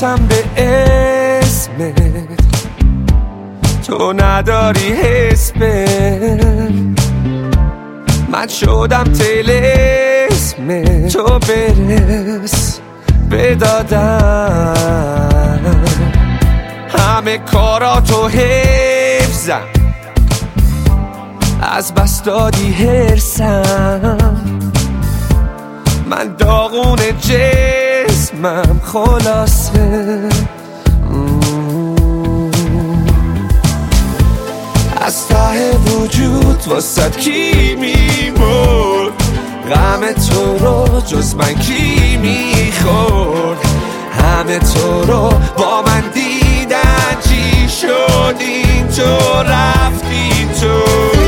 اصلا به اسمت تو نداری حس من شدم طلسم تو برس بدادم همه کاراتو حفظم از بس دادی هرسم من داغون جسمم خلاصه از ته وجود واسد کی میمرد غم تو رو جز من کی میخورد همه تو رو با من دیدن چی شد این تو رفتی تو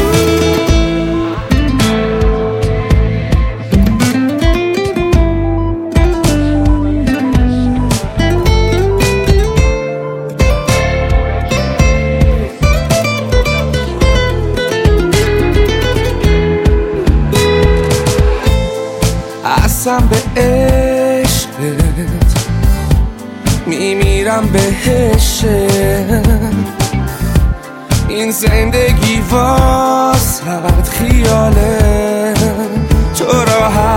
به عشقت میمیرم بهش این زندگی واسد خیاله تو را